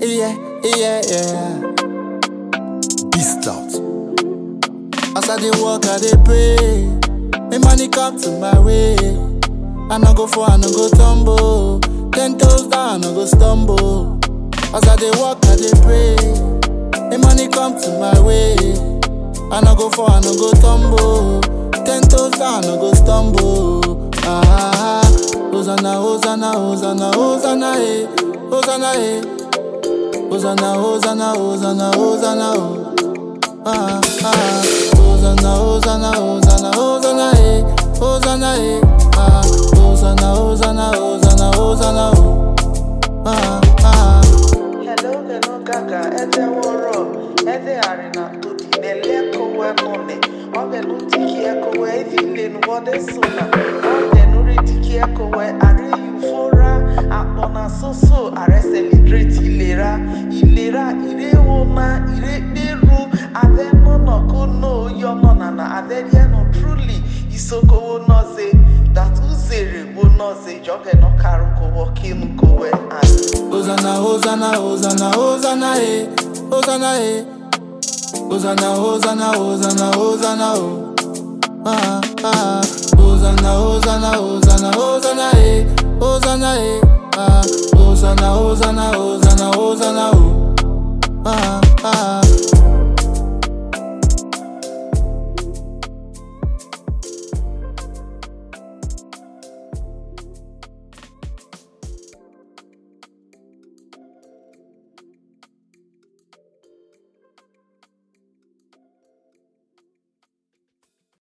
Yeah, yeah, yeah. Beast out. As I dey walk, I dey pray. May money come to my way. I no go fall, I no go tumble. 10 toes down, I no go stumble. As I dey walk, I dey pray. May money come to my way. I no go fall, I no go tumble. 10 toes down, I no go stumble. Ah, Hosanna, Hosanna, Hosanna, Hosanna, eh, Hosanna, eh. Hosanna, Hosanna, Hosanna, Hosanna, oh. Ah, ah. Hosanna, Hosanna, Hosanna, Hosanna, eh, Hosanna, eh. Ah, Hosanna, Hosanna, Hosanna, Hosanna, oh. Ah, ah. Hello, hello, Gaga, Ede Woro, Ede Arena, Tudi, Neleko, Wemone, Oge Lutiki, Eko, Evilin, Wode Sona, Ode Nuritiki, Eko, Are Eufora, Apona Soso, Are celebrate Ilera, Ire Woma, Ire Beru, Ade Mono, Kono, Yomonana, Ade Yano, truly, Isoko, Noze, that Uzere, Wonoze, Joge, no Karuko, Wakinu, Kowe, and Hosanna, Hosanna, Hosanna, Hosanna, eh, Hosanna, eh. Hosanna, Hosanna, Hosanna, Hosanna, oh. Ah, ah. Hosanna, Hosanna, Hosanna, Hosanna, eh, Hosanna, eh. Ah, Hosanna, Hosanna, Hosanna, Hosanna, oh.